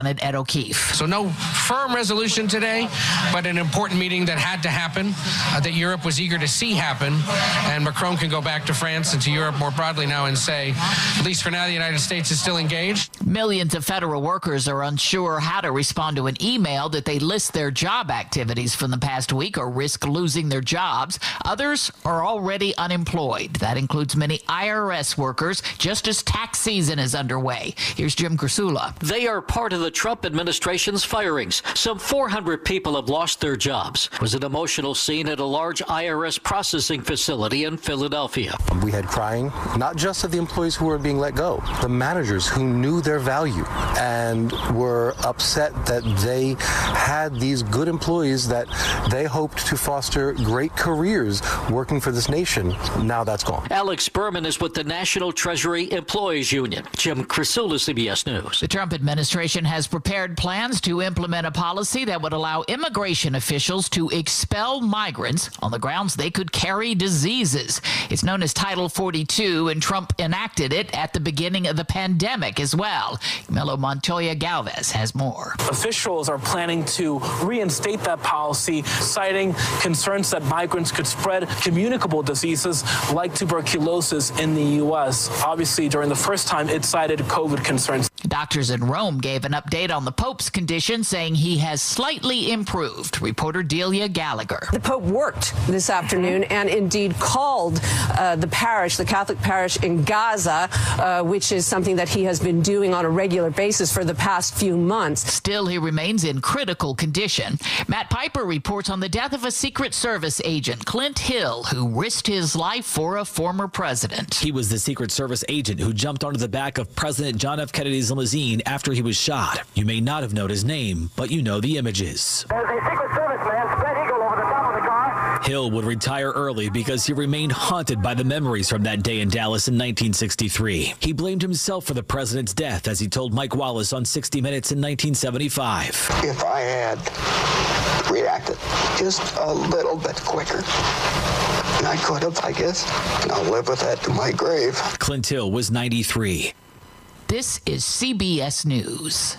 at O'Keefe. So no firm resolution today, but an important meeting that had to happen, that Europe was eager to see happen. And Macron can go back to France and to Europe more broadly now and say, at least for now, the United States is still engaged. Millions of federal workers are unsure how to respond to an email that they list their job activities from the past week or risk losing their jobs. Others are already unemployed. That includes many IRS workers, just as tax season is underway. Here's Jim Krasula. They are part of the Trump administration's firings. Some 400 people have lost their jobs. It was an emotional scene at a large IRS processing facility in Philadelphia. We had crying, not just of the employees who were being let go, the managers who knew their value and were upset that they had these good employees that they hoped to foster great careers working for this nation. Now that's gone. Alex Berman is with the National Treasury Employees Union. Jim Krasula, CBS News. The Trump administration has prepared plans to implement a policy that would allow immigration officials to expel migrants on the grounds they could carry diseases. It's known as Title 42, and Trump enacted it at the beginning of the pandemic as well. Melo Montoya Galvez has more. Officials are planning to reinstate that policy, citing concerns that migrants could spread communicable diseases like tuberculosis in the U.S. Obviously, during the first time, it cited COVID concerns. Doctors in Rome gave an update on the Pope's condition, saying he has slightly improved. Reporter Delia Gallagher. The Pope worked this afternoon and indeed called the Catholic parish in Gaza, which is something that he has been doing on a regular basis for the past few months. Still, he remains in critical condition. Matt Piper reports on the death of a Secret Service agent, Clint Hill, who risked his life for a former president. He was the Secret Service agent who jumped onto the back of President John F. Kennedy's limousine after he was shot. You may not have known his name, but you know the images. There's a Secret Service man, spread eagle over the top of the car. Hill would retire early because he remained haunted by the memories from that day in Dallas in 1963. He blamed himself for the president's death, as he told Mike Wallace on 60 Minutes in 1975. If I had reacted just a little bit quicker, and I could have, I guess, and I'll live with that to my grave. Clint Hill was 93. This is CBS News.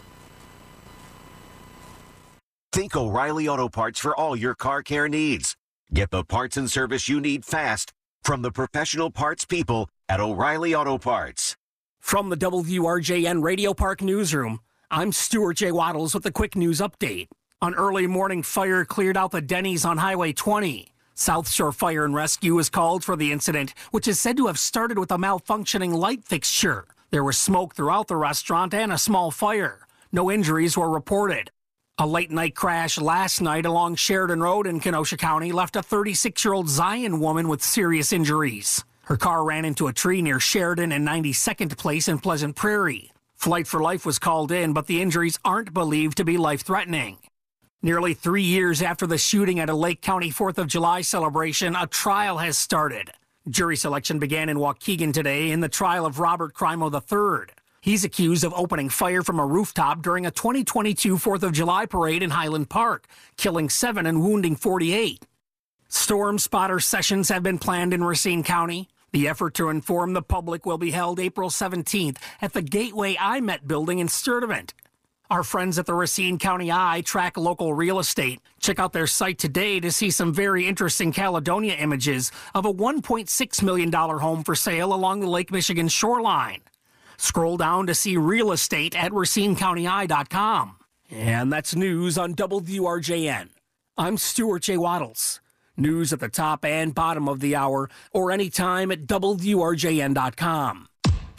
Think O'Reilly Auto Parts for all your car care needs. Get the parts and service you need fast from the professional parts people at O'Reilly Auto Parts. From the WRJN Radio Park Newsroom, I'm Stuart J. Waddles with a quick news update. An early morning fire cleared out the Denny's on Highway 20. South Shore Fire and Rescue was called for the incident, which is said to have started with a malfunctioning light fixture. There was smoke throughout the restaurant and a small fire. No injuries were reported. A late-night crash last night along Sheridan Road in Kenosha County left a 36-year-old Zion woman with serious injuries. Her car ran into a tree near Sheridan and 92nd Place in Pleasant Prairie. Flight for Life was called in, but the injuries aren't believed to be life-threatening. Nearly 3 years after the shooting at a Lake County 4th of July celebration, a trial has started. Jury selection began in Waukegan today in the trial of Robert Crimo III. He's accused of opening fire from a rooftop during a 2022 4th of July parade in Highland Park, killing 7 and wounding 48. Storm spotter sessions have been planned in Racine County. The effort to inform the public will be held April 17th at the Gateway IMET building in Sturtevant. Our friends at the Racine County Eye track local real estate. Check out their site today to see some very interesting Caledonia images of a $1.6 million home for sale along the Lake Michigan shoreline. Scroll down to see real estate at RacineCountyEye.com. And that's news on WRJN. I'm Stuart J. Waddles. News at the top and bottom of the hour or anytime at WRJN.com.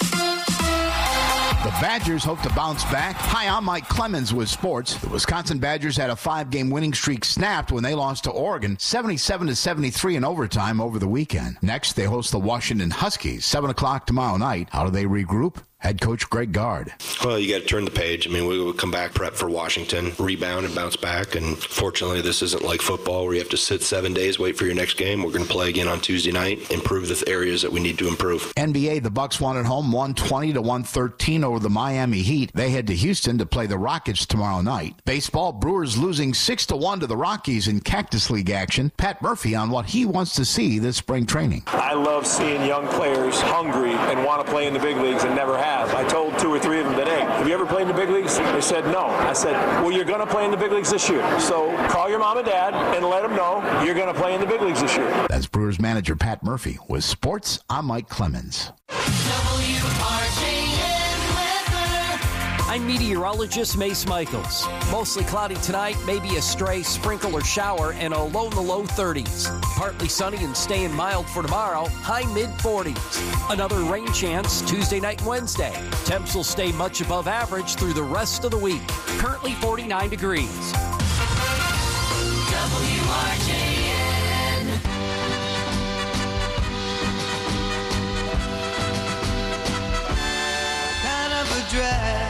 The Badgers hope to bounce back. Hi, I'm Mike Clemens with sports. The Wisconsin Badgers had a 5-game winning streak snapped when they lost to Oregon, 77-73 in overtime over the weekend. Next, they host the Washington Huskies, 7 o'clock tomorrow night. How do they regroup? Head coach Greg Gard. Well, you got to turn the page. I mean, we would come back, prep for Washington, rebound and bounce back. And fortunately, this isn't like football where you have to sit 7 days, wait for your next game. We're going to play again on Tuesday night, improve the areas that we need to improve. NBA, the Bucks won at home 120-113 over the Miami Heat. They head to Houston to play the Rockets tomorrow night. Baseball, Brewers losing 6-1 to the Rockies in Cactus League action. Pat Murphy on what he wants to see this spring training. I love seeing young players hungry and want to play in the big leagues and never have. have. I told 2 or 3 of them today, have you ever played in the big leagues? They said no. I said, well, you're going to play in the big leagues this year. So call your mom and dad and let them know you're going to play in the big leagues this year. That's Brewers manager Pat Murphy. With sports, I'm Mike Clemens. I'm meteorologist Mace Michaels. Mostly cloudy tonight, maybe a stray sprinkle or shower, and a low in the low 30s. Partly sunny and staying mild for tomorrow, high mid-40s. Another rain chance Tuesday night and Wednesday. Temps will stay much above average through the rest of the week. Currently 49 degrees. WRJN. Kind of a drag.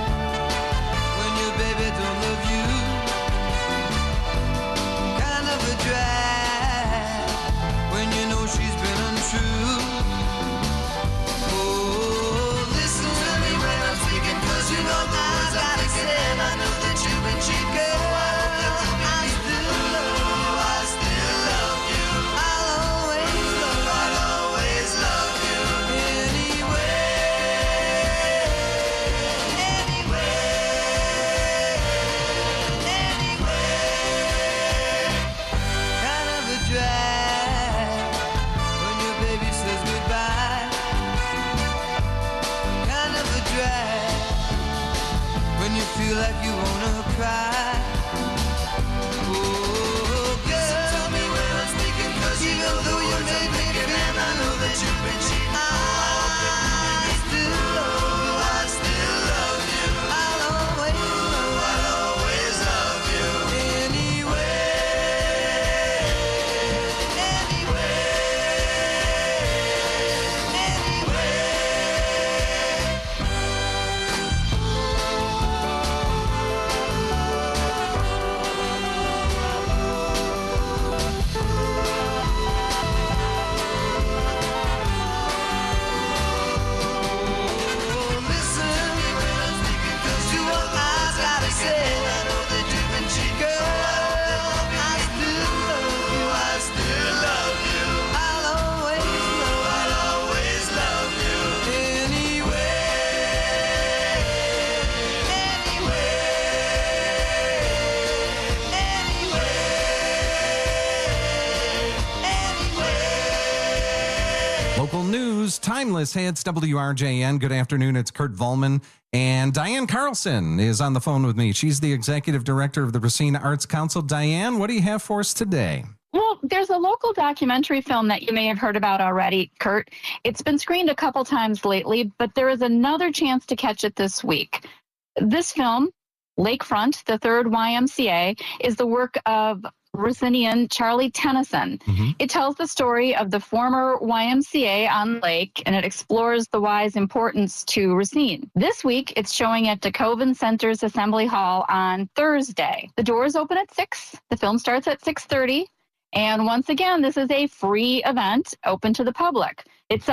Local news, timeless. Hey, it's WRJN. Good afternoon. It's Kurt Volman. And Diane Carlson is on the phone with me. She's the executive director of the Racine Arts Council. Diane, what do you have for us today? Well, there's a local documentary film that you may have heard about already, Kurt. It's been screened a couple times lately, but there is another chance to catch it this week. This film, Lakefront, the Third YMCA, is the work of Racinian Charlie Tennyson. It tells the story of the former YMCA on the lake, and it explores the Y's importance to Racine. This week, it's showing at DeKoven Center's Assembly Hall on Thursday. The doors open at 6. The film starts at 6:30. And once again, this is a free event open to the public. It's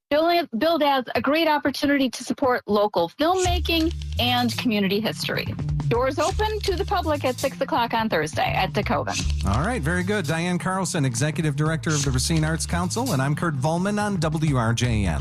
billed as a great opportunity to support local filmmaking and community history. Doors open to the public at 6 o'clock on Thursday at DeKoven. All right, very good. Diane Carlson, Executive Director of the Racine Arts Council, and I'm Kurt Volman on WRJN.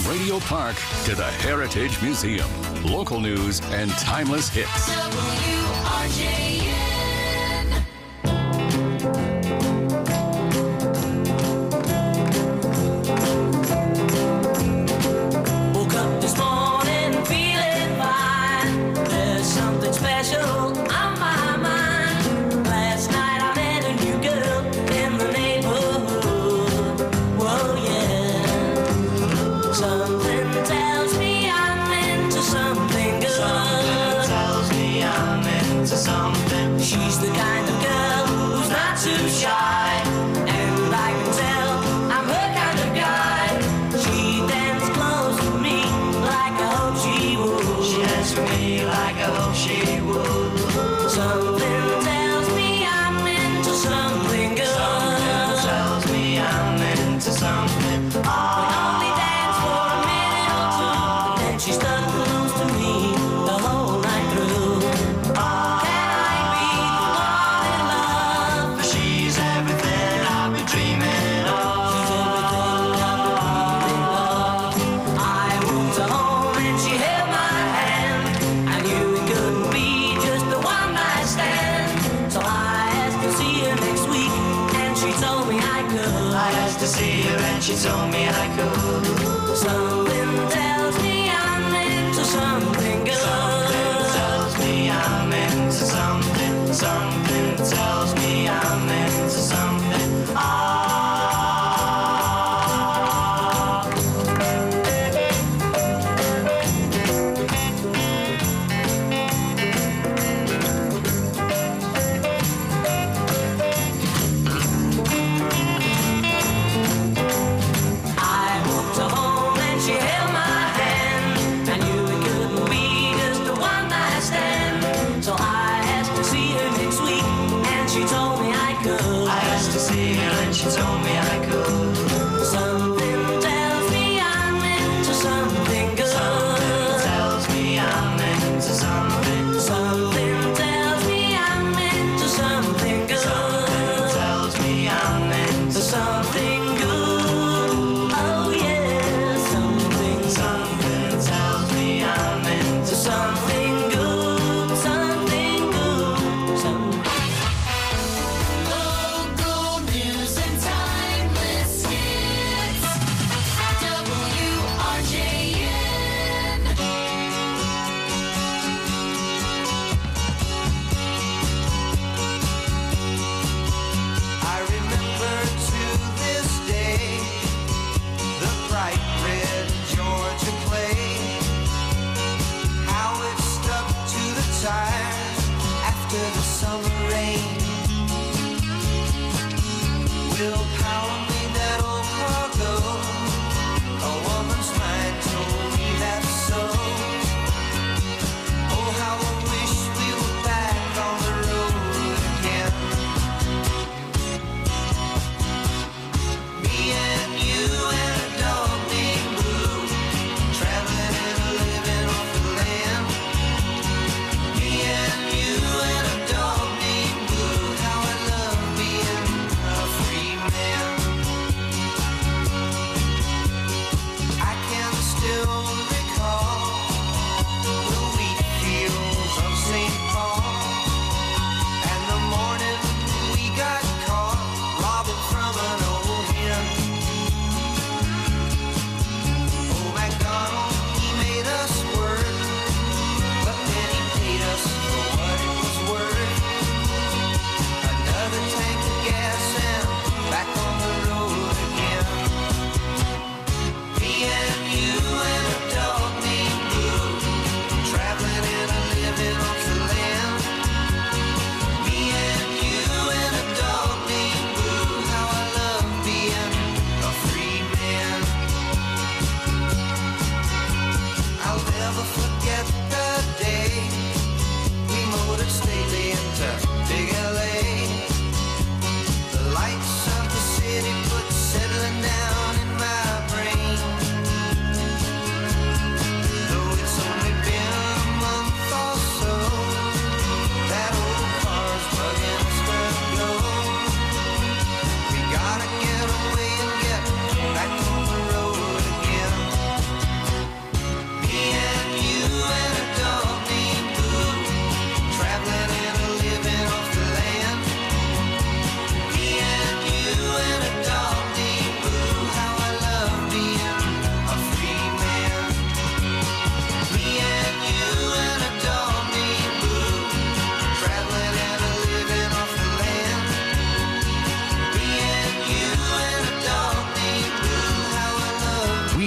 Radio Park to the Heritage Museum. Local news and timeless hits. WRJN. Woke up this morning feeling fine. There's something special on my mind. Last night I met a new girl in the neighborhood. Whoa, yeah. Something tells me I'm into something good. Something tells me I'm into something. She's the kind of girl who's not too shy, and I can tell I'm her kind of guy. She danced close to me like I hope she would. She danced for me like I hope she would. Something tells me I'm into something good. Something tells me I'm into something. We only danced for a minute or two, and she stuck close to me the whole night through. Can I be the one in love? For she's everything I've been dreaming of. She's everything I've been dreaming of. I walked her home and she held my hand. I knew it couldn't be just a one night stand. So I asked to see her next week, and she told me I could. I asked to see her and she told me I could. Something tells me I'm into something good. Something tells me I'm into something. Something tells me I'm into something. I walked her home and she held my hand. I knew it couldn't be just a one night stand. So I asked to see her next week, and she told me I could. I asked to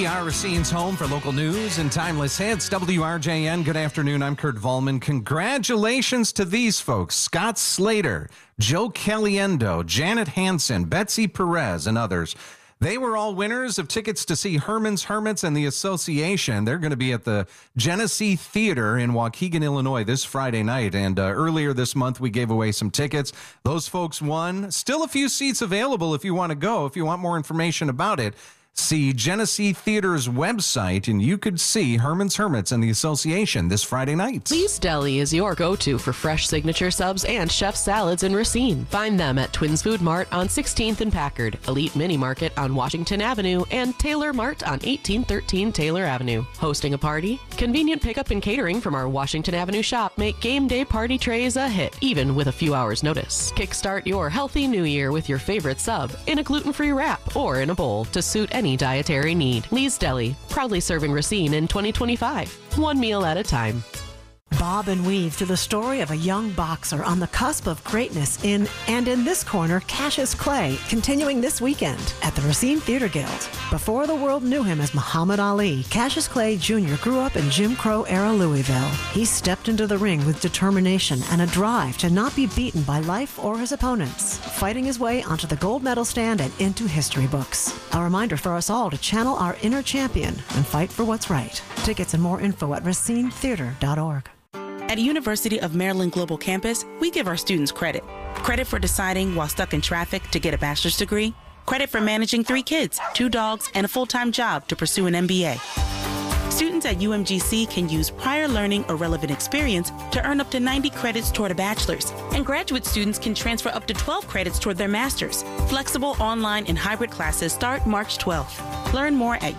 are Racine's home for local news and timeless hits. WRJN, good afternoon. I'm Kurt Volman. Congratulations to these folks: Scott Slater, Joe Caliendo, Janet Hansen, Betsy Perez, and others. They were all winners of tickets to see Herman's Hermits and the Association. They're going to be at the Genesee Theater in Waukegan, Illinois this Friday night. And earlier this month, we gave away some tickets. Those folks won. Still a few seats available if you want to go. If you want more information about it, see Genesee Theater's website, and you could see Herman's Hermits and the Association this Friday night. Lee's Deli is your go-to for fresh signature subs and chef salads in Racine. Find them at Twins Food Mart on 16th and Packard, Elite Mini Market on Washington Avenue, and Taylor Mart on 1813 Taylor Avenue. Hosting a party? Convenient pickup and catering from our Washington Avenue shop make game day party trays a hit, even with a few hours' notice. Kickstart your healthy new year with your favorite sub in a gluten-free wrap or in a bowl to suit any dietary need. Lee's Deli, proudly serving Racine in 2025. One meal at a time. Bob and weave through the story of a young boxer on the cusp of greatness in this corner, Cassius Clay, continuing this weekend at the Racine Theater Guild. Before the world knew him as Muhammad Ali, Cassius Clay Jr. grew up in Jim Crow-era Louisville. He stepped into the ring with determination and a drive to not be beaten by life or his opponents, fighting his way onto the gold medal stand and into history books. A reminder for us all to channel our inner champion and fight for what's right. Tickets and more info at racinetheater.org. At University of Maryland Global Campus, we give our students credit. Credit for deciding while stuck in traffic to get a bachelor's degree. Credit for managing 3 kids, 2 dogs, and a full-time job to pursue an MBA. Students at UMGC can use prior learning or relevant experience to earn up to 90 credits toward a bachelor's. And graduate students can transfer up to 12 credits toward their master's. Flexible online and hybrid classes start March 12th. Learn more at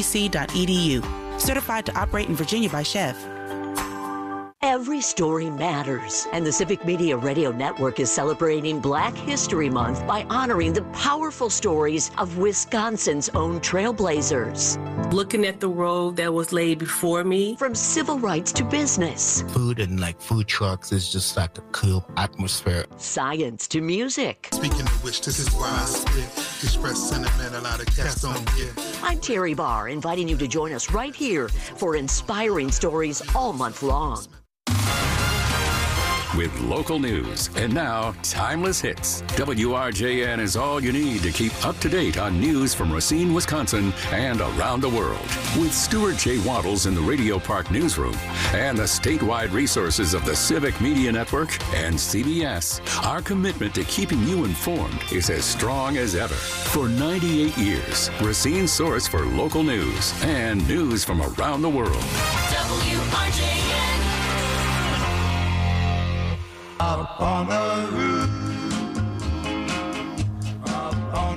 umgc.edu. Certified to operate in Virginia by Chev. Every story matters, and the Civic Media Radio Network is celebrating Black History Month by honoring the powerful stories of Wisconsin's own trailblazers. Looking at the road that was laid before me. From civil rights to business. Food and food trucks is just like a cool atmosphere. Science to music. Speaking of which, this is why I spit. Express sentiment a lot of cats don't get. I'm Terry Barr, inviting you to join us right here for inspiring stories all month long. With local news and now timeless hits, WRJN is all you need to keep up to date on news from Racine, Wisconsin and around the world. With Stuart J. Waddles in the Radio Park newsroom and the statewide resources of the Civic Media Network and CBS, our commitment to keeping you informed is as strong as ever. For 98 years, Racine's source for local news and news from around the world. WRJN. Up on the roof, up on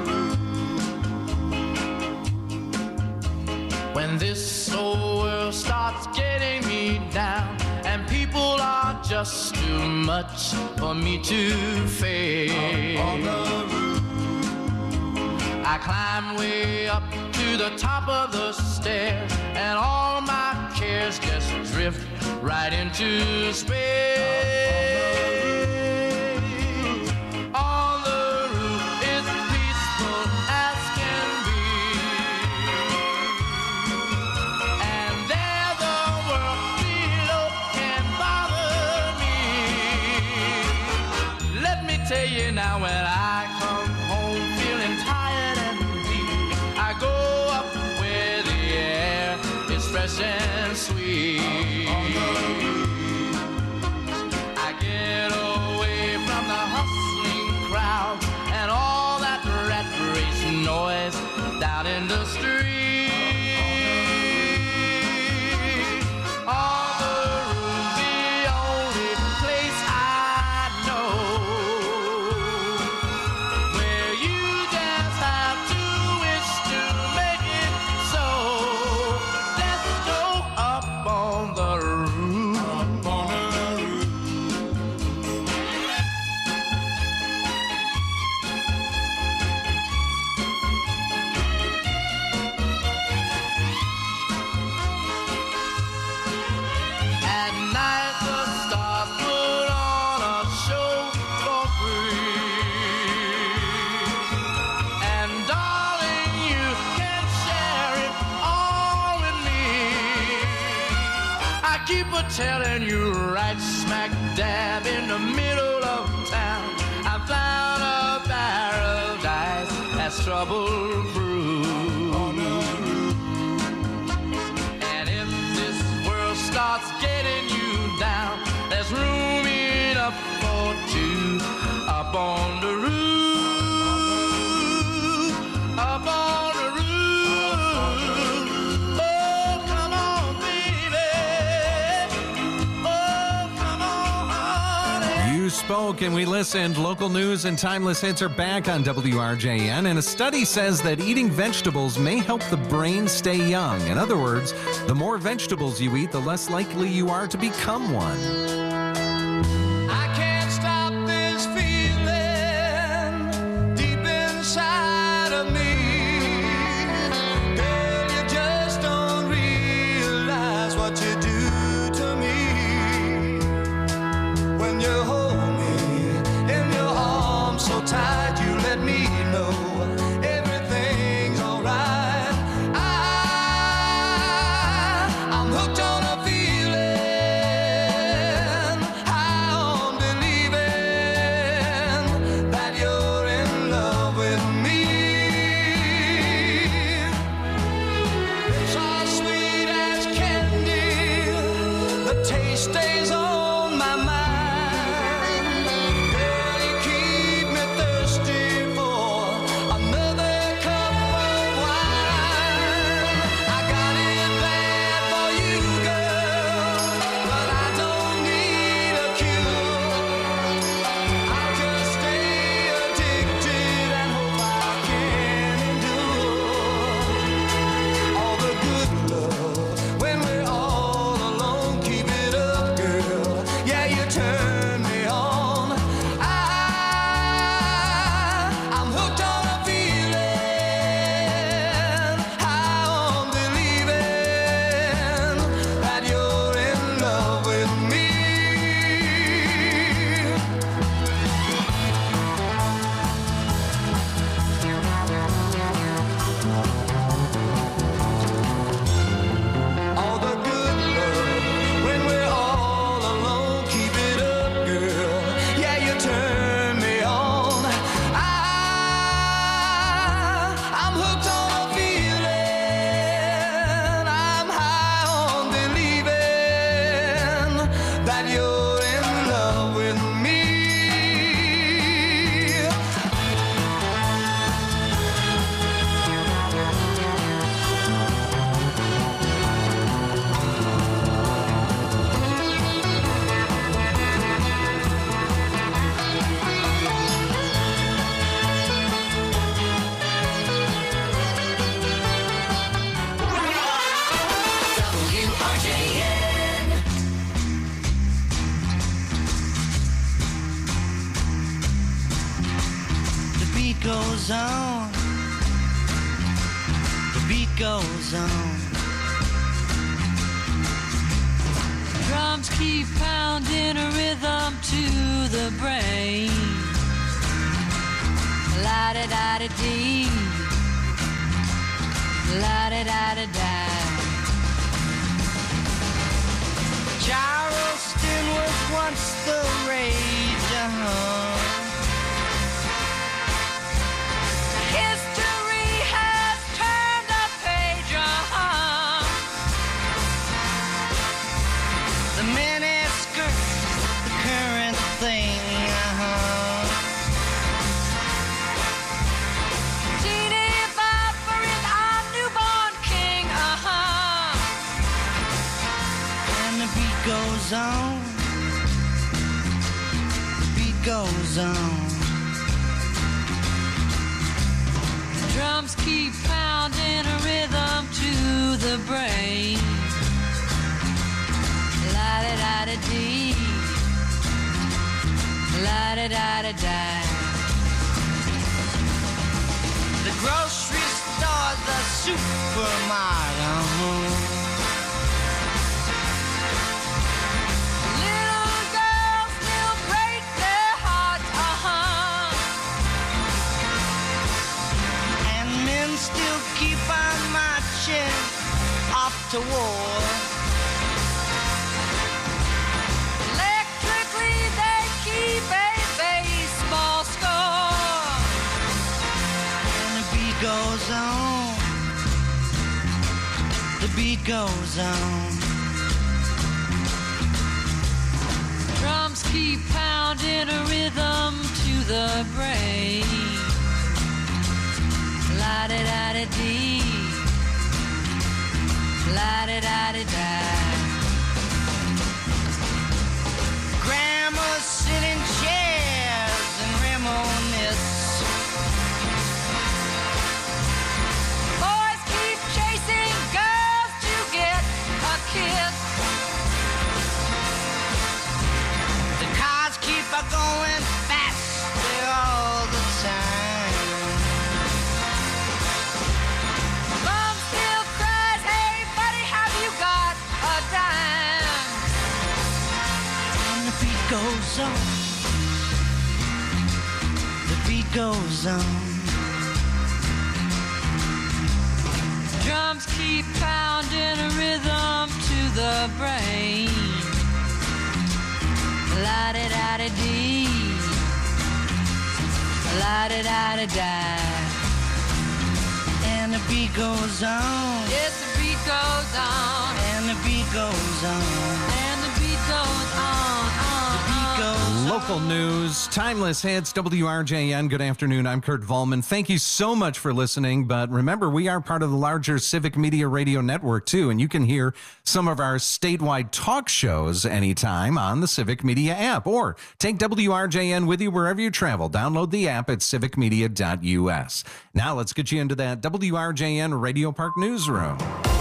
the roof. When this old world starts getting me down and people are just too much for me to face, up on the roof. I climb way up to the top of the stairs and all my cares just drift right into space. On the roof it's peaceful as can be, and there the world below can bother me. Let me tell you now, when I come home feeling tired and weak, I go up where the air is fresh and sweet. I get away from the hustling crowd and all that rat race noise down in the street. On the roof's the only place I know where you just have to wish to make it so. Let's go up on the roof. Up on the roof. keep a telling you, right smack dab in the middle of town, I found a paradise that's trouble-proof. And if this world starts getting you down, there's room enough for two up on the roof. Up on the roof. Oh, come on, baby. Oh, come on, honey. You spoke and we listened. Local news and timeless hits are back on WRJN, and a study says that eating vegetables may help the brain stay young. In other words, the more vegetables you eat, the less likely you are to become one. I can't stop this feeling deep inside of me. Girl, you just don't realize what you do to me. When you hold me in your arms so tight, you let me know everything's alright. I'm hooked on a feeling, high on believing that you're in love with me. So sweet as candy, the taste stays on my mind. Girl, you keep me thirsty for another cup of wine. I got it bad for you, girl, but I don't need a cure. I'll just stay addicted and hope I can endure all the good love when we're all alone. Keep it up, girl. Yeah, you turn me on. I'm hooked on a feeling, high on believing that you're in love with me. All the good love when we're all alone. Keep it up, girl. Yeah, you turn me on. I'm hooked on a feeling. I'm high on believing that you're in love with me. WRJN. The beat goes on. The beat goes on. Drums keep pounding a rhythm to the brain. La-da-da-da-dee. La-da-da-da-da. Charleston was once the rage, History has turned a page, The miniskirts, the current thing, Teeny Bopper is our newborn king, And the beat goes on. The beat goes on. Drums keep pounding a rhythm to the brain. La-da-da-da-dee. La-da-da-da-da. The grocery store, the supermarket. Little girls still break their hearts, And men still keep on marching off to war. goes on. The beat goes on. Drums keep pounding a rhythm to the brain. La-di-da-di-dee, la-di-da-di-da. Grandmas sit in chairs and reminisce. Boys keep chasing girls to get a kiss. The cars keep going faster all the time. Mom still cries, hey buddy, have you got a dime? And the beat goes on. The beat goes on. Drums keep pounding a rhythm to the brain. La-di-da-di-dee, la-di-da-di-da. And the beat goes on. Yes, the beat goes on. And the beat goes on. And the beat goes on. Local news, timeless hits, WRJN. Good afternoon. I'm Kurt Volman. Thank you so much for listening. But remember, we are part of the larger Civic Media Radio Network, too. And you can hear some of our statewide talk shows anytime on the Civic Media app. Or take WRJN with you wherever you travel. Download the app at civicmedia.us. Now let's get you into that WRJN Radio Park newsroom.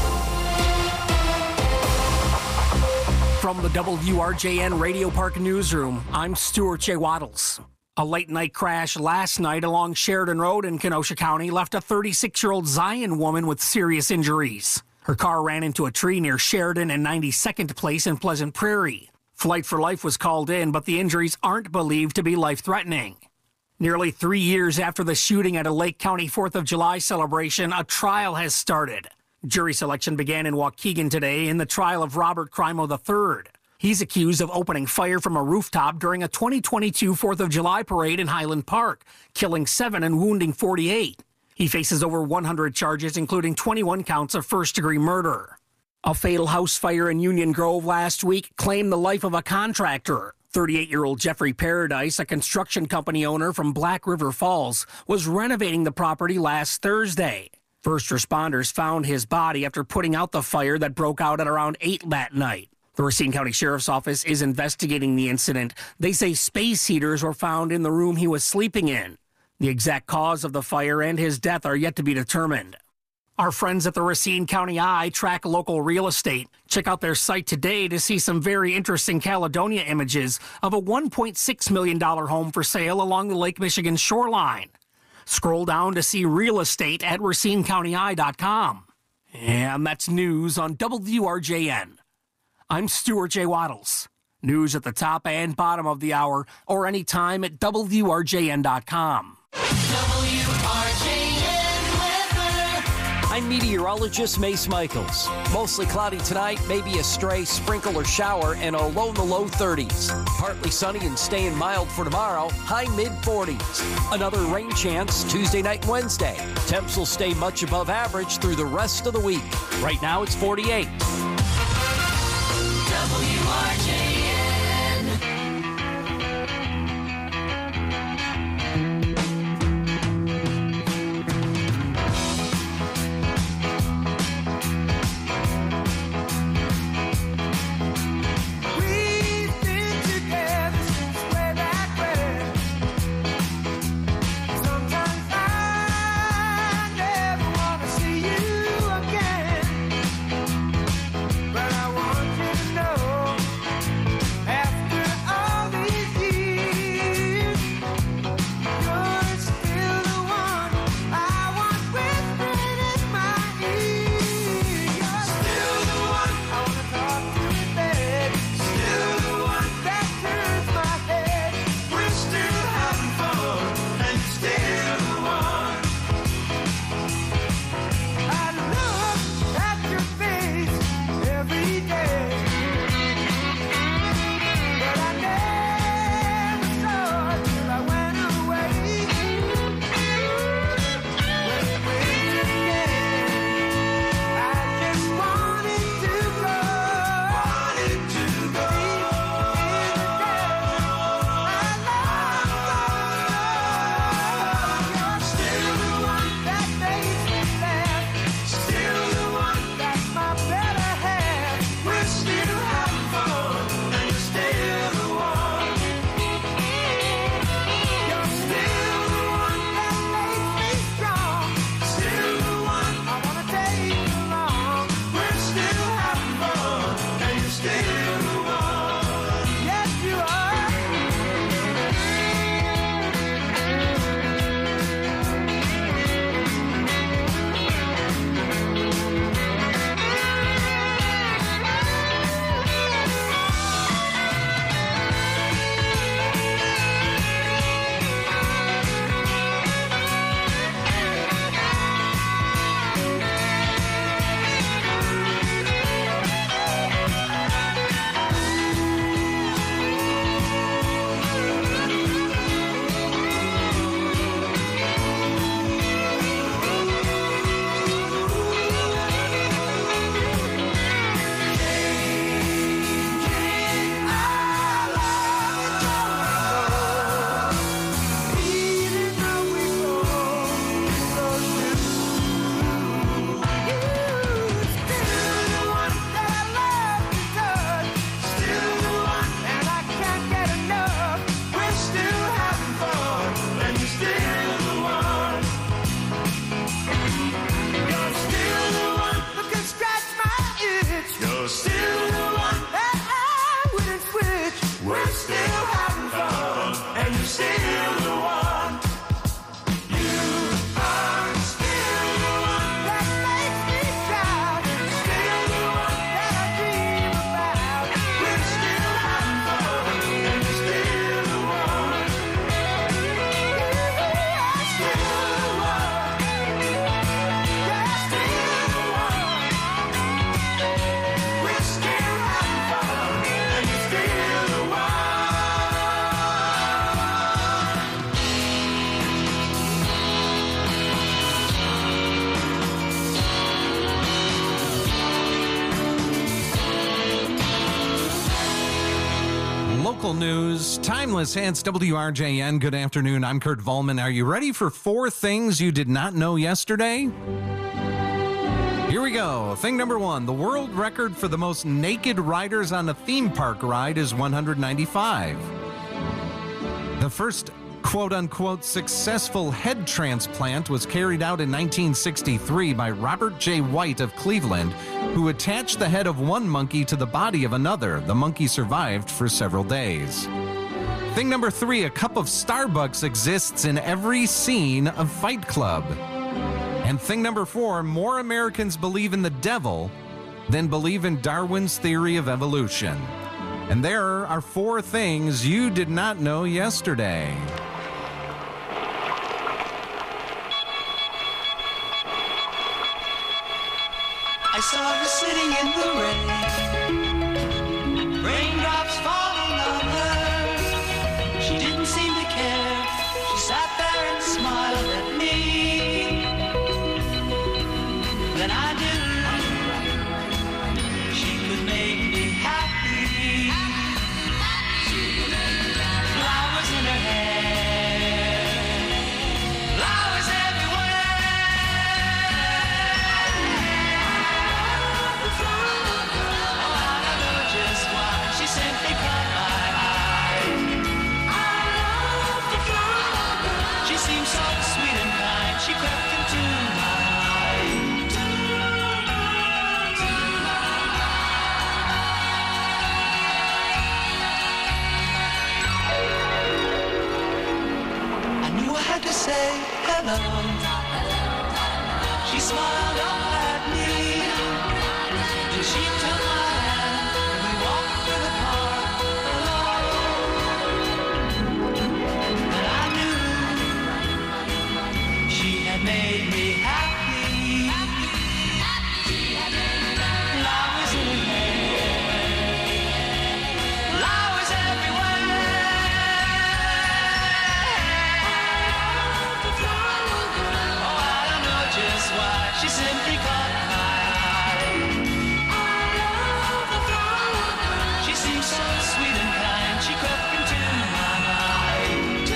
From the WRJN Radio Park newsroom, I'm Stuart J. Waddles. A late-night crash last night along Sheridan Road in Kenosha County left a 36-year-old Zion woman with serious injuries. Her car ran into a tree near Sheridan and 92nd Place in Pleasant Prairie. Flight for Life was called in, but the injuries aren't believed to be life-threatening. Nearly 3 years after the shooting at a Lake County 4th of July celebration, a trial has started. Jury selection began in Waukegan today in the trial of Robert Crimo III. He's accused of opening fire from a rooftop during a 2022 4th of July parade in Highland Park, killing 7 and wounding 48. He faces over 100 charges, including 21 counts of first-degree murder. A fatal house fire in Union Grove last week claimed the life of a contractor. 38-year-old Jeffrey Paradise, a construction company owner from Black River Falls, was renovating the property last Thursday. First responders found his body after putting out the fire that broke out at around 8 that night. The Racine County Sheriff's Office is investigating the incident. They say space heaters were found in the room he was sleeping in. The exact cause of the fire and his death are yet to be determined. Our friends at the Racine County Eye track local real estate. Check out their site today to see some very interesting Caledonia images of a $1.6 million home for sale along the Lake Michigan shoreline. Scroll down to see real estate at RacineCountyEye.com. And that's news on WRJN. I'm Stuart J. Waddles. News at the top and bottom of the hour or anytime at WRJN.com. I'm meteorologist Mace Michaels. Mostly cloudy tonight, maybe a stray sprinkle or shower, and a low in the low 30s. Partly sunny and staying mild for tomorrow, high mid-40s. Another rain chance Tuesday night and Wednesday. Temps will stay much above average through the rest of the week. Right now it's 48. WRJN. local news, timeless, hence WRJN. Good afternoon. I'm Kurt Volman. Are you ready for 4 things you did not know yesterday? Here we go. Thing number 1, the world record for the most naked riders on a theme park ride is 195. The first quote-unquote successful head transplant was carried out in 1963 by Robert J. White of Cleveland, who attached the head of one monkey to the body of another. The monkey survived for several days. Thing number 3, a cup of Starbucks exists in every scene of Fight Club. And thing number 4, more Americans believe in the devil than believe in Darwin's theory of evolution. And there are 4 things you did not know yesterday. I saw her sitting in the rain, raindrops falling on her. She didn't seem to care. She sat there and smiled at me. Then I knew she could make me happy. Flowers in her hair, flowers everywhere. She crept into my life. I knew I had to say hello. She smiled up at me. Then she took my hand and we walked through the park alone. And I knew she had made me happy. Flowers in her hair, flowers everywhere. Oh, I don't know just why she simply caught my eye. She seemed so sweet and kind. She crept into my mind.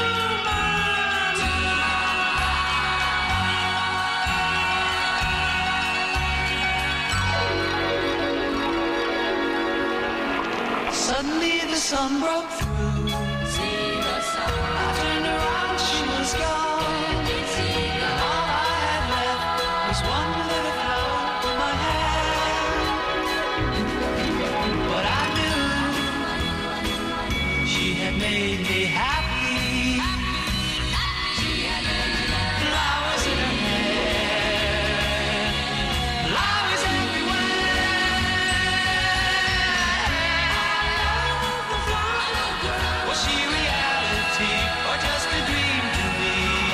Suddenly the sun broke through. I turned around, she was gone. All I had left was one little flower in my hand. But I knew she had made me happy. Flowers in her hair, flowers everywhere. Was she reality or just a dream to me?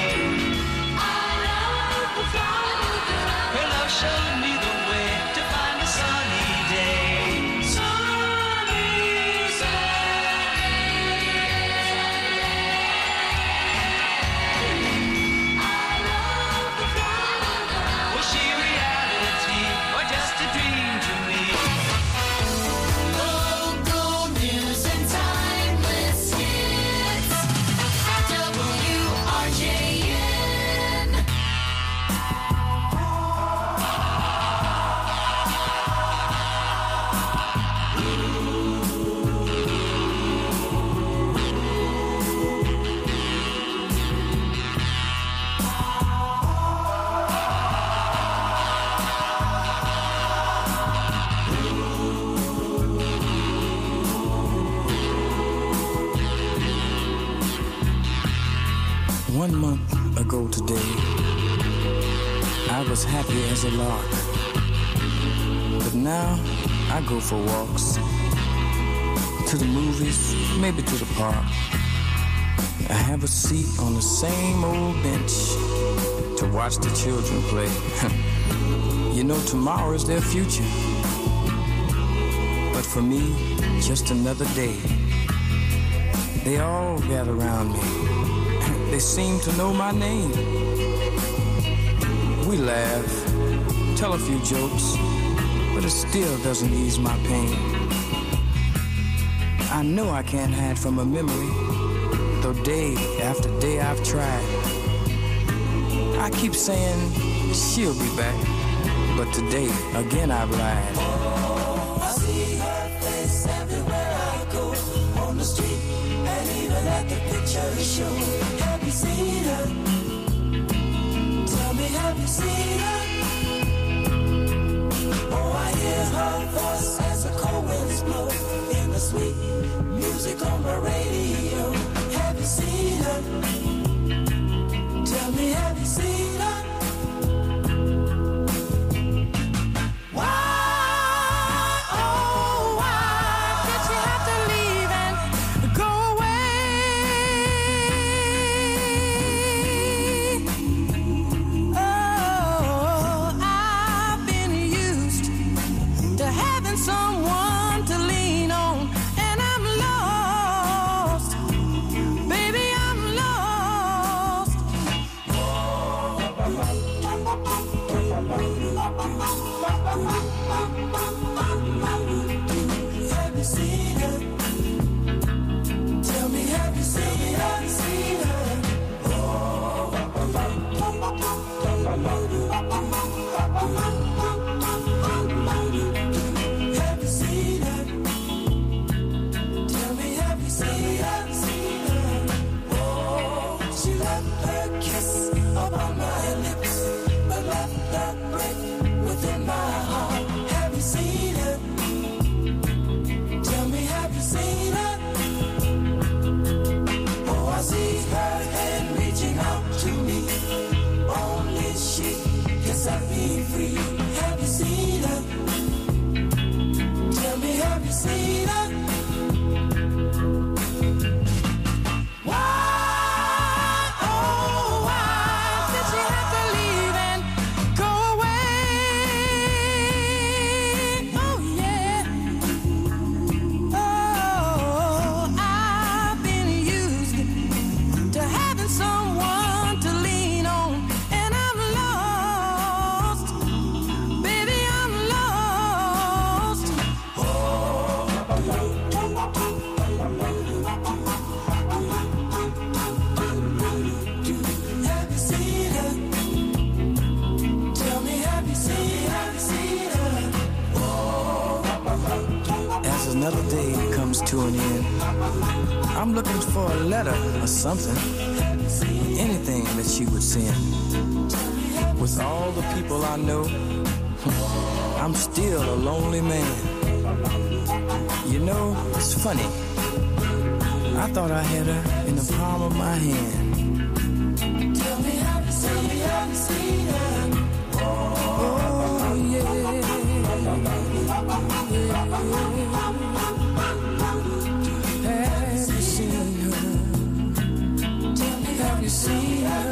Her love showed me the way to find a sunny day. Was she reality or just a dream to me? Local news and timeless hits. WRJN. One month ago today, I was happy as a lark. But now I go for walks, to the movies, maybe to the park. I have a seat on the same old bench to watch the children play. You know, tomorrow is their future. But for me, just another day. They all gather around me. They seem to know my name. We laugh, tell a few jokes, but it still doesn't ease my pain. I know I can't hide from a memory, though day after day I've tried. I keep saying she'll be back, but today again I've lied. Oh, I see her face everywhere I go, on the street and even at the picture show. Have you seen her? Tell me, have you seen her? Oh, I hear her voice as the cold winds blow in the sweet music on the radio. Have you seen her? Tell me, have you seen her? Another day comes to an end. I'm looking for a letter or something, anything that she would send. With all the people I know, I'm still a lonely man. You know, it's funny. I thought I had her in the palm of my hand. Tell me, have you seen her? Oh, yeah. Have you seen her?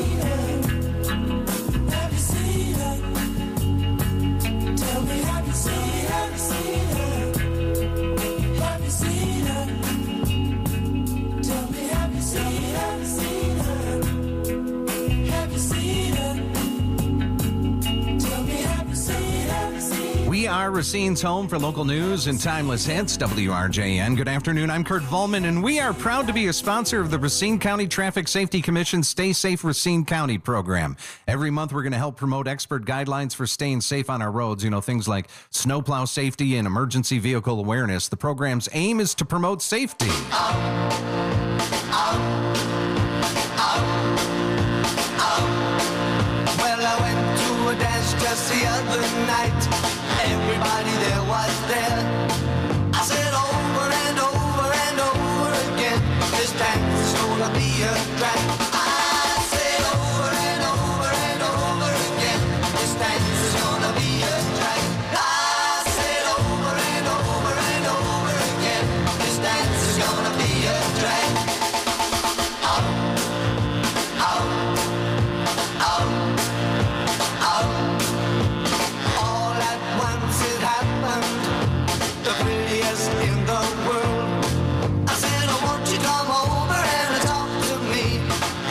Have you seen her? Tell me, have you seen her? Have you seen her? Tell me, have you seen her? Have you seen her? Tell me, have you seen her? We are Racine's home for local news and timeless hits, WRJN. Good afternoon, I'm Kurt Volman, and we are proud to be a sponsor of the Racine County Traffic Safety Commission's Stay Safe Racine County program. Every month, we're going to help promote expert guidelines for staying safe on our roads. You know, things like snowplow safety and emergency vehicle awareness. The program's aim is to promote safety. Well, I went to a dance just the other night. Everybody there was there. I said over and over and over again, this dance is gonna be a drag. I said over and over and over again, this dance is gonna be a drag. I said over and over and over again, this dance is gonna be a drag. Out, out, out, out. All at once it happened, the prettiest in the world. I said, oh, won't you come over and talk to me?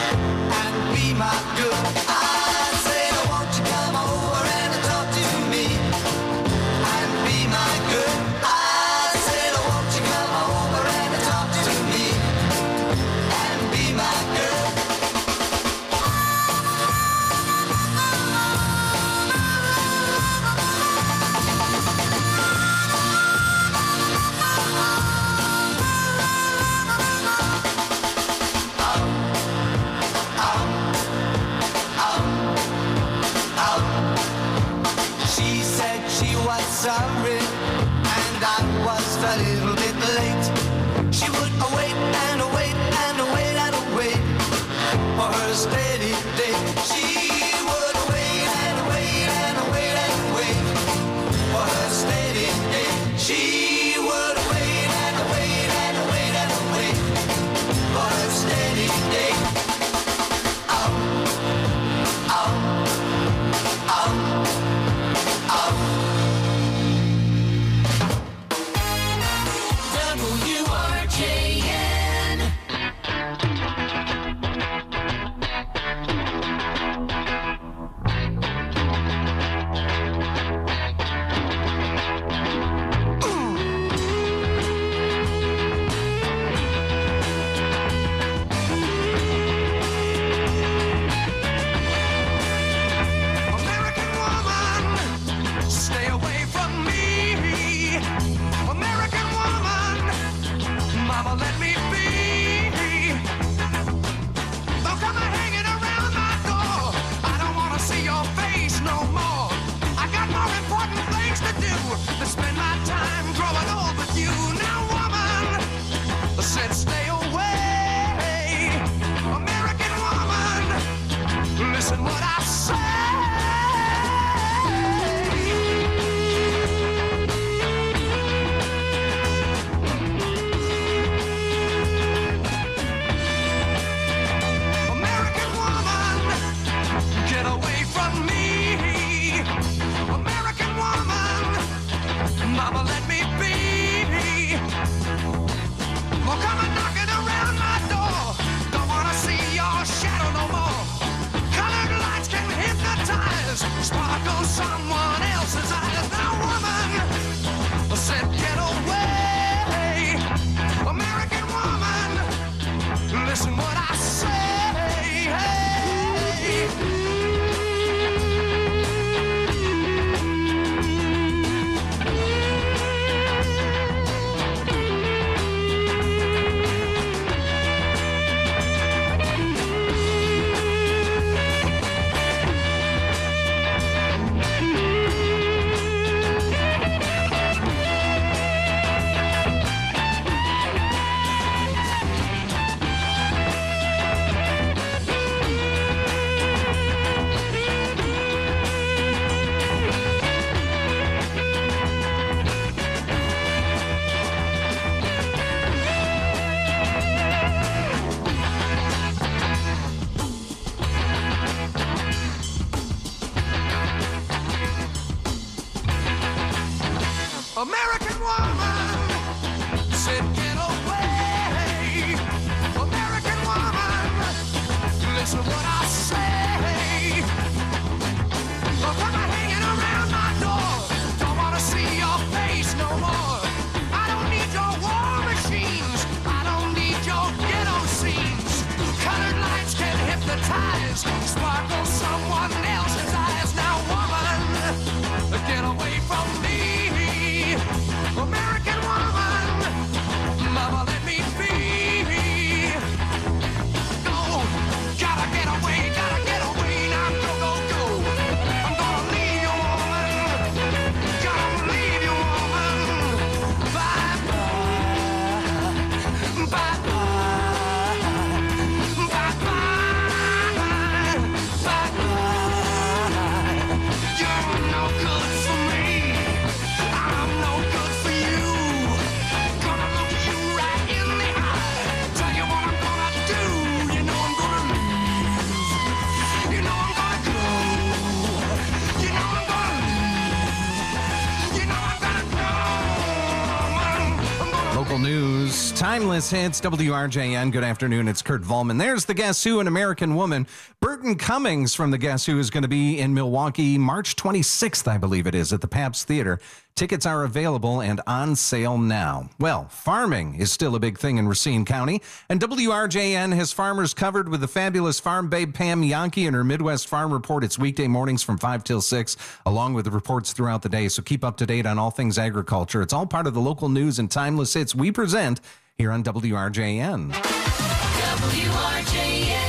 sorry, and I was a little bit late. She would await and await and await and await for her steady day. She would wait and wait and wait and wait for her steady day. She would wait and wait and wait and wait for her steady day. Oh, oh, oh, oh. WRJN. American woman, stay away from me. American woman, mama, let me be. Don't come hanging around my door. I don't want to see your face no more. I got more important things to do than spend my time growing old with you. Now, woman, I said stay away. American woman, listen what I say. American woman, get away from me. American woman, mama, let me be. Well, come and knocking around my door. Don't wanna see your shadow no more. Colored lights can hypnotize, sparkle someone else's eyes. Now, woman, I said get away. American woman, listen what I say. American woman, said get away. American woman, listen what I say. Don't come hanging around my door. Don't wanna see your face no more. I don't need your war machines. I don't need your ghetto scenes. Colored lights can hypnotize, sparkle someone else's eyes. Now, woman, get away from me. American woman, mama, let me be. Go, gotta get away now, go, go, go. I'm gonna leave you, woman, gotta leave you, woman. Bye, bye, bye, bye, bye, bye, bye. You're no good for me. I'm no good for you. Gonna look you right in the eye. Tell you what I'm gonna do. You know I'm gonna leave. You know I'm gonna go. You know I'm gonna leave. You know I'm gonna go. I'm gonna Local news, timeless hits, WRJN. Good afternoon. It's Kurt Volman. There's the Guess Who, an American woman. Burton Cummings from the Guess Who is going to be in Milwaukee March 26th, I believe it is, at the Pabst Theater. Tickets are available and on sale now. Well, farming is still a big thing in Racine County, and WRJN has farmers covered with the fabulous farm babe Pam Yankee and her Midwest Farm Report. It's weekday mornings from 5 till 6, along with the reports throughout the day. So keep up to date on all things agriculture. It's all part of the local news and timeless hits we present here on WRJN. WRJN.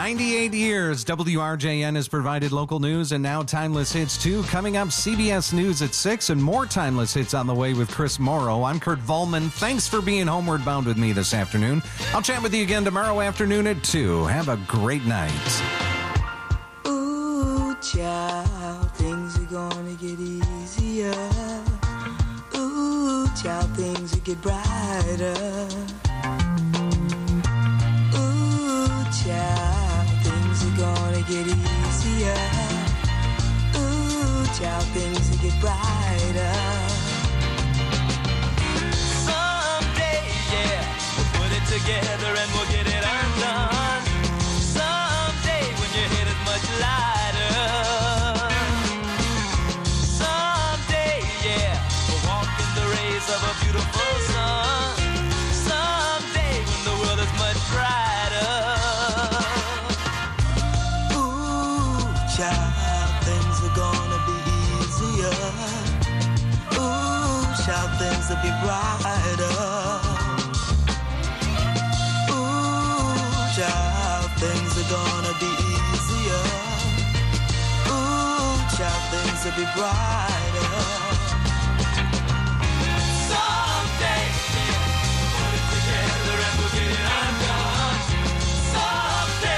98 years, WRJN has provided local news and now Timeless Hits, too. Coming up, CBS News at 6 and more Timeless Hits on the way with Chris Morrow. I'm Kurt Volman. Thanks for being homeward bound with me this afternoon. I'll chat with you again tomorrow afternoon at 2. Have a great night. Ooh, child, things are gonna get easier. Ooh, child, things will get brighter. Child, things are gonna get easier. Ooh, child, things will get brighter. Someday, yeah, we'll put it together and we'll get it undone. Someday, when your head is much lighter. Someday, yeah, we'll walk in the rays of a beautiful sun. Someday, when the world is much brighter. Child, things are gonna be easier. Ooh, child, things will be brighter. Ooh, child, things are gonna be easier. Ooh, child, things will be brighter. Someday, put it together and we'll get it undone. Someday.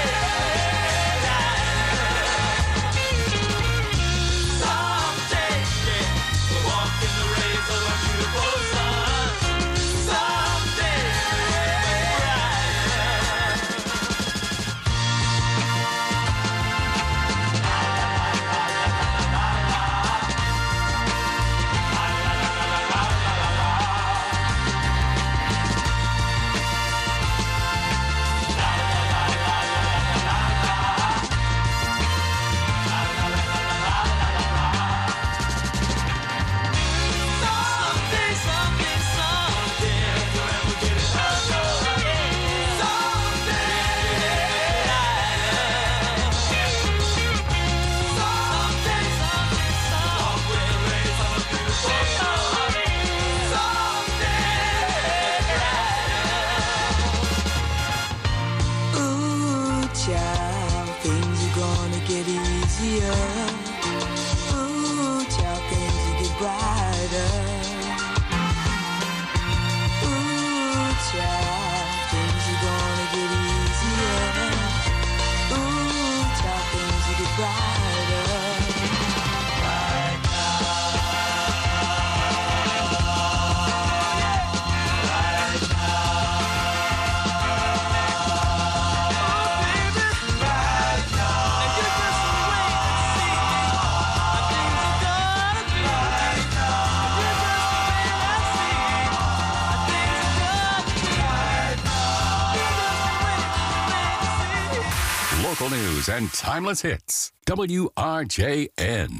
Local news and timeless hits. WRJN.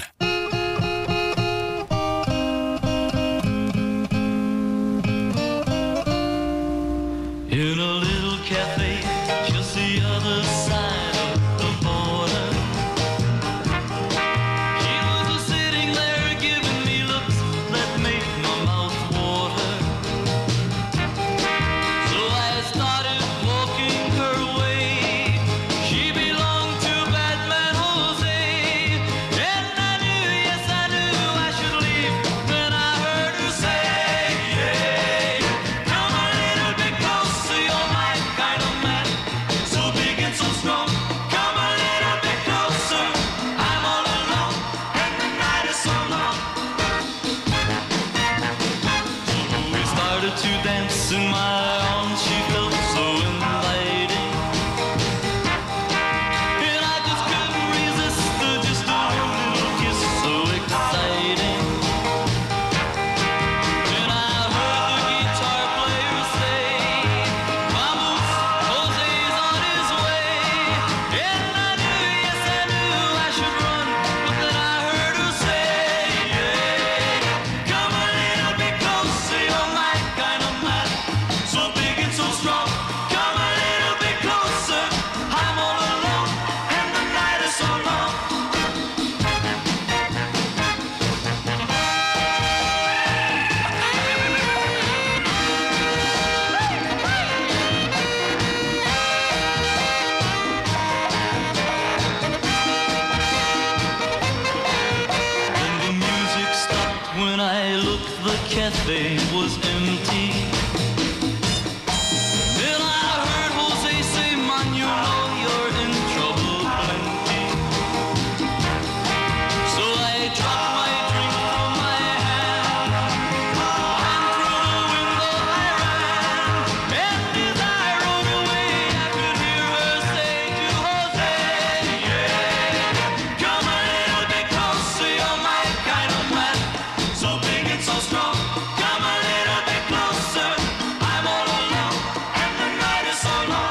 In a little cafe just the other side of the border, she was sitting there giving me looks that made my mouth water. So I started walking her way. She belonged to Batman Jose, and I knew, yes I knew I should leave when I heard her say, hey, come a little bit closer, you're cafe was empty. Then I heard Jose say, man, you know you're in trouble plenty. So I dropped my drink from my hand and through the window I ran. And as I rode away, I could hear her say to Jose, yeah, come a little bit closer, you're my kind of man. So big and so strong, come a little bit closer. I'm all alone, and the night is so long.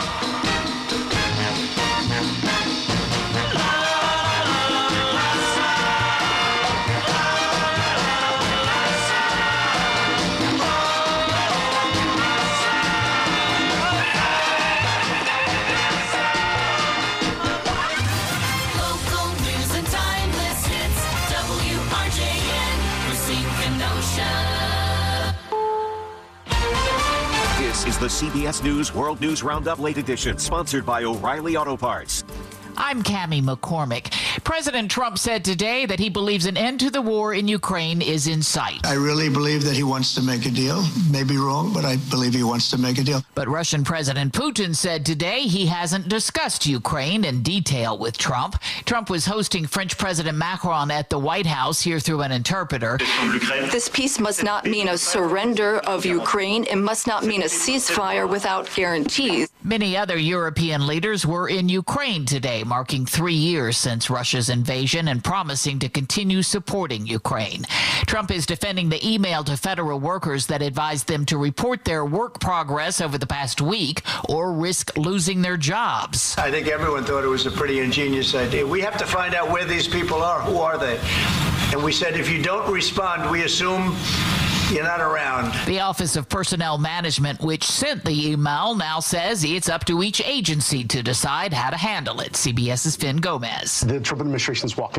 Local news and timeless hits. WRJN, Racine, Kenosha. This is the CBS News World News Roundup Late Edition, sponsored by O'Reilly Auto Parts. I'm Cammie McCormick. President Trump said today that he believes an end to the war in Ukraine is in sight. I really believe that he wants to make a deal. May be wrong, but I believe he wants to make a deal. But Russian President Putin said today he hasn't discussed Ukraine in detail with Trump. Trump was hosting French President Macron at the White House, here through an interpreter. This peace must not mean a surrender of Ukraine. It must not mean a ceasefire without guarantees. Many other European leaders were in Ukraine today, marking 3 years since Russia's invasion and promising to continue supporting Ukraine. Trump is defending the email to federal workers that advised them to report their work progress over the past week or risk losing their jobs. I think everyone thought it was a pretty ingenious idea. We have to find out where these people are. Who are they? And we said, if you don't respond, we assume you're not around. The Office of Personnel Management, which sent the email, now says it's up to each agency to decide how to handle it. CBS's Finn Gomez. The Trump administration is walking